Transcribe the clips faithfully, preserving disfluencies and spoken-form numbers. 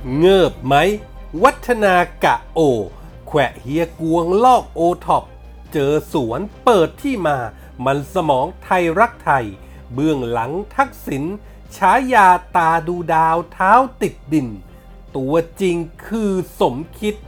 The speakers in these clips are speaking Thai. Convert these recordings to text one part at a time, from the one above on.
เงิบไหมวัฒนากะโอแขวะเฮียกวงลอกโอท็อปเจอสวนเปิดที่มามันสมองไทยรักไทยเบื้องหลังทักษิณฉายาตาดูดาวเท้าติดดินตัวจริงคือสมคิด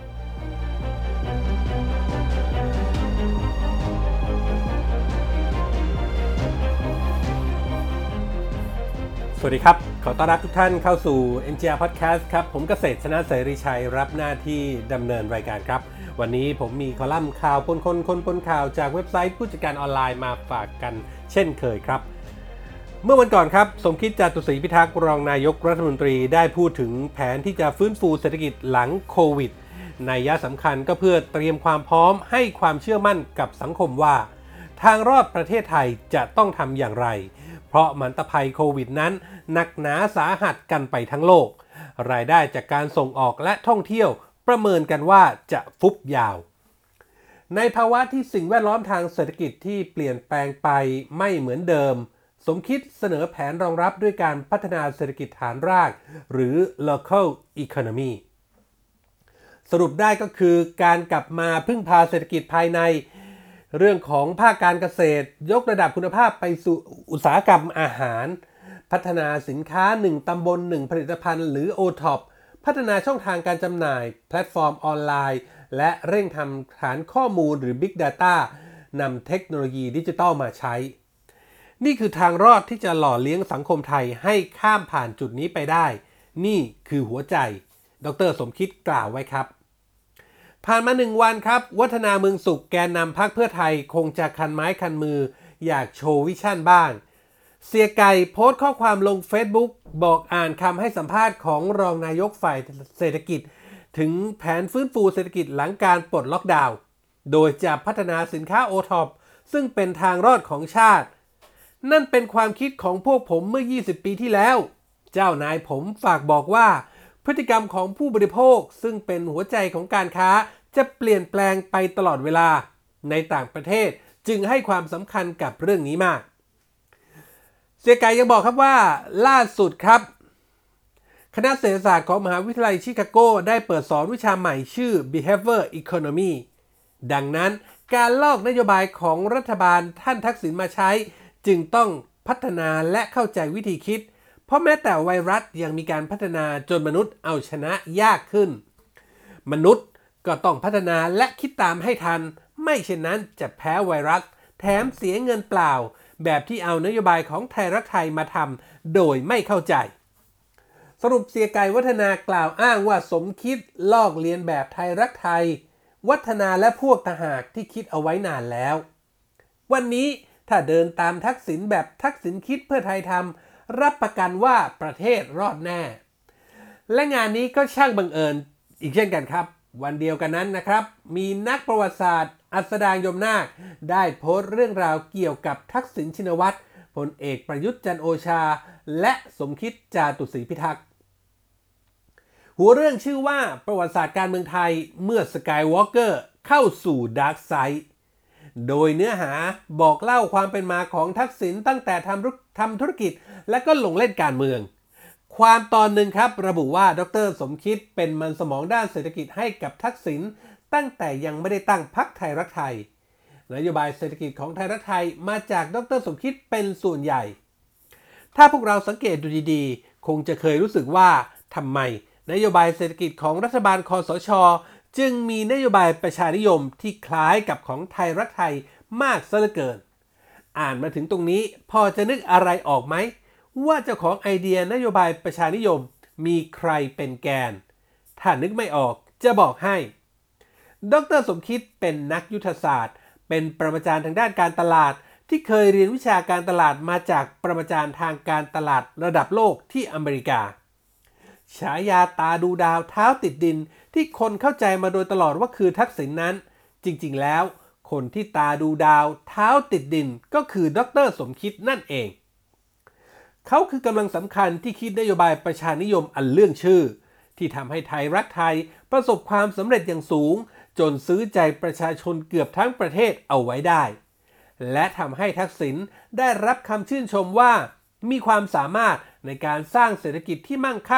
สวัสดีครับขอต้อนรับทุกท่านเข้าสู่ เอ็น จี อาร์ Podcast ครับผมเกษตรชนะเสรีชัยรับหน้าที่ดำเนินรายการครับวันนี้ผมมีคอลัมน์ข่าวปนคนคนปนข่าวจากเว็บไซต์ผู้จัดการออนไลน์มาฝากกันเช่นเคยครับเมื่อวันก่อนครับสมคิดจาตุศรีพิทักษ์รองนายกรัฐมนตรีได้พูดถึงแผนที่จะฟื้นฟูเศรษฐกิจหลังโควิดนัยยะสำคัญก็เพื่อเตรียมความพร้อมให้ความเชื่อมั่นกับสังคมว่าทางรอดประเทศไทยจะต้องทำอย่างไรเพราะมันตภัยโควิดนั้นหนักหนาสาหัสกันไปทั้งโลกรายได้จากการส่งออกและท่องเที่ยวประเมินกันว่าจะฟุบยาวในภาวะที่สิ่งแวดล้อมทางเศรษฐกิจที่เปลี่ยนแปลงไปไม่เหมือนเดิมสมคิดเสนอแผนรองรับด้วยการพัฒนาเศรษฐกิจฐานรากหรือ local economy สรุปได้ก็คือการกลับมาพึ่งพาเศรษฐกิจภายในเรื่องของภาคการเกษตรยกระดับคุณภาพไปสู่อุตสาหกรรมอาหารพัฒนาสินค้าหนึ่งตำบลหนึ่งผลิตภัณฑ์หรือ โอ ท็อป พัฒนาช่องทางการจำหน่ายแพลตฟอร์มออนไลน์และเร่งทำฐานข้อมูลหรือ Big Data นำเทคโนโลยีดิจิทัลมาใช้นี่คือทางรอดที่จะหล่อเลี้ยงสังคมไทยให้ข้ามผ่านจุดนี้ไปได้นี่คือหัวใจดร.สมคิดกล่าวไว้ครับผ่านมาหนึ่งวันครับวัฒนาเมืองสุขแกนนำพรรคเพื่อไทยคงจะคันไม้คันมืออยากโชว์วิชั่นบ้างเสียไก่โพสต์ข้อความลง Facebook บอกอ่านคำให้สัมภาษณ์ของรองนายกฝ่ายเศรษฐกิจถึงแผนฟื้นฟูเศรษฐกิจหลังการปลดล็อกดาวน์โดยจะพัฒนาสินค้า โอ ท็อป ซึ่งเป็นทางรอดของชาตินั่นเป็นความคิดของพวกผมเมื่อยี่สิบปีที่แล้วเจ้านายผมฝากบอกว่าพฤติกรรมของผู้บริโภคซึ่งเป็นหัวใจของการค้าจะเปลี่ยนแปลงไปตลอดเวลาในต่างประเทศจึงให้ความสำคัญกับเรื่องนี้มากเสียไก่ยังบอกครับว่าล่าสุดครับคณะเศรษฐศาสตร์ของมหาวิทยาลัยชิคาโกได้เปิดสอนวิชาใหม่ชื่อ Behavior Economy ดังนั้นการลอกนโยบายของรัฐบาลท่านทักษิณมาใช้จึงต้องพัฒนาและเข้าใจวิธีคิดเพราะแม้แต่ไวรัสยังมีการพัฒนาจนมนุษย์เอาชนะยากขึ้นมนุษย์ก็ต้องพัฒนาและคิดตามให้ทันไม่เช่นนั้นจะแพ้ไวรัสแถมเสียเงินเปล่าแบบที่เอานโยบายของไทยรักไทยมาทำโดยไม่เข้าใจสรุปเสียไก่วัฒนากล่าวอ้างว่าสมคิดลอกเลียนแบบไทยรักไทยวัฒนาและพวกทหารที่คิดเอาไว้นานแล้ววันนี้ถ้าเดินตามทักษิณแบบทักษิณคิดเพื่อไทยทำรับประกันว่าประเทศรอดแน่และงานนี้ก็ช่างบังเอิญอีกเช่นกันครับวันเดียวกันนั้นนะครับมีนักประวัติศาสตร์อัสดางยมนาคได้โพสต์เรื่องราวเกี่ยวกับทักษิณชินวัตรพลเอกประยุทธ์จันทร์โอชาและสมคิดจาตุศรีพิทักษ์หัวเรื่องชื่อว่าประวัติศาสตร์การเมืองไทยเมื่อสกายวอล์กเกอร์เข้าสู่ดาร์กไซด์โดยเนื้อหาบอกเล่าความเป็นมาของทักษิณตั้งแต่ทำทำธุรกิจและก็ลงเล่นการเมืองความตอนหนึ่งครับระบุว่าดร.สมคิดเป็นมันสมองด้านเศรษฐกิจให้กับทักษิณตั้งแต่ยังไม่ได้ตั้งพรรคไทยรักไทยนโยบายเศรษฐกิจของไทยรักไทยมาจากดร.สมคิดเป็นส่วนใหญ่ถ้าพวกเราสังเกตดูดีๆคงจะเคยรู้สึกว่าทำไมนโยบายเศรษฐกิจของรัฐบาลคสช.จึงมีนโยบายประชานิยมที่คล้ายกับของไทยรักไทยมากซะเหลือเกินอ่านมาถึงตรงนี้พอจะนึกอะไรออกไหมว่าเจ้าของไอเดียนโยบายประชานิยมมีใครเป็นแกนถ้านึกไม่ออกจะบอกให้ดร.สมคิดเป็นนักยุทธศาสตร์เป็นปรมาจารย์ทางด้านการตลาดที่เคยเรียนวิชาการตลาดมาจากปรมาจารย์ทางการตลาดระดับโลกที่อเมริกาฉายาตาดูดาวเท้าติดดินที่คนเข้าใจมาโดยตลอดว่าคือทักษิณนั้นจริงๆแล้วคนที่ตาดูดาวเท้าติดดินก็คือดร.สมคิดนั่นเองเขาคือกำลังสำคัญที่คิดนโยบายประชานิยมอันเรื่องชื่อที่ทำให้ไทยรักไทยประสบความสำเร็จอย่างสูงจนซื้อใจประชาชนเกือบทั้งประเทศเอาไว้ได้และทำให้ทักษิณได้รับคำชื่นชมว่ามีความสามารถในการสร้างเศรษฐกิจที่มั่งคั่งใ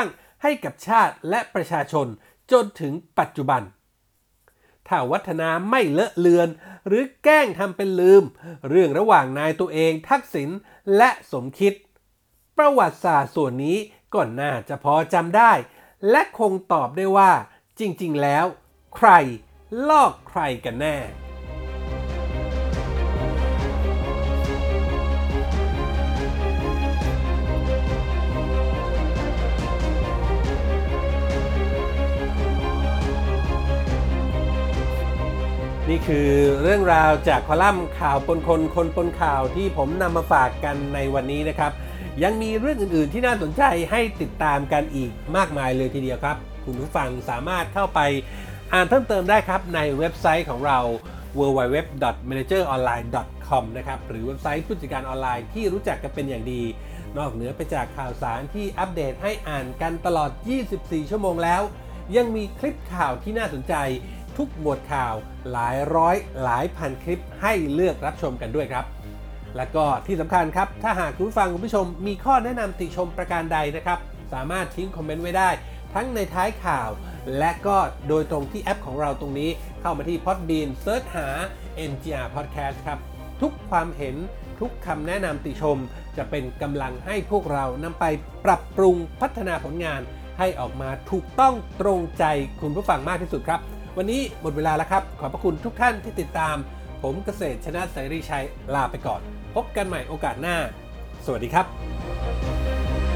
ให้กับชาติและประชาชนจนถึงปัจจุบันถ้าวัฒนาไม่เลอะเลือนหรือแกล้งทำเป็นลืมเรื่องระหว่างนายตัวเองทักษิณและสมคิดประวัติศาสตร์ส่วนนี้ก็น่าจะพอจำได้และคงตอบได้ว่าจริงๆแล้วใครลอกใครกันแน่นี่คือเรื่องราวจากคอลัมน์ข่าวปนคนคนปนข่าวที่ผมนำมาฝากกันในวันนี้นะครับยังมีเรื่องอื่นๆที่น่าสนใจให้ติดตามกันอีกมากมายเลยทีเดียวครับคุณผู้ฟังสามารถเข้าไปอ่านเพิ่มเติมได้ครับในเว็บไซต์ของเรา ดับเบิลยู ดับเบิลยู ดับเบิลยู ดอท แมเนเจอร์ ออนไลน์ ดอท คอม นะครับหรือเว็บไซต์ผู้จัดการออนไลน์ที่รู้จักกันเป็นอย่างดีนอกเหนือไปจากข่าวสารที่อัปเดตให้อ่านกันตลอดยี่สิบสี่ชั่วโมงแล้วยังมีคลิปข่าวที่น่าสนใจทุกหมวดข่าวหลายร้อยหลายพันคลิปให้เลือกรับชมกันด้วยครับและก็ที่สำคัญครับถ้าหากคุณผู้ฟังคุณผู้ชมมีข้อแนะนำติชมประการใดนะครับสามารถทิ้งคอมเมนต์ไว้ได้ทั้งในท้ายข่าวและก็โดยตรงที่แอปของเราตรงนี้เข้ามาที่ Podbean เสิร์ชหา เอ็น จี อาร์ Podcast ครับทุกความเห็นทุกคำแนะนำติชมจะเป็นกำลังให้พวกเรานำไปปรับปรุงพัฒนาผลงานให้ออกมาถูกต้องตรงใจคุณผู้ฟังมากที่สุดครับวันนี้หมดเวลาแล้วครับขอบพระคุณทุกท่านที่ติดตามผมเกษตรชนะเสรีชัยลาไปก่อนพบกันใหม่โอกาสหน้าสวัสดีครับ